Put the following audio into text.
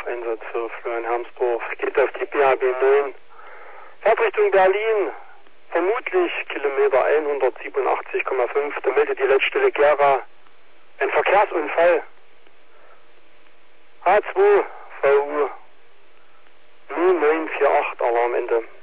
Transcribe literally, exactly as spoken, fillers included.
Einsatz für Florian-Hermsdorf. Geht auf die B H B neun. Fahrt Richtung Berlin. Vermutlich Kilometer hundertsiebenundachtzig Komma fünf. Da meldet die Leitstelle Gera ein Verkehrsunfall. H zwei V U null neun vier acht Alarmende.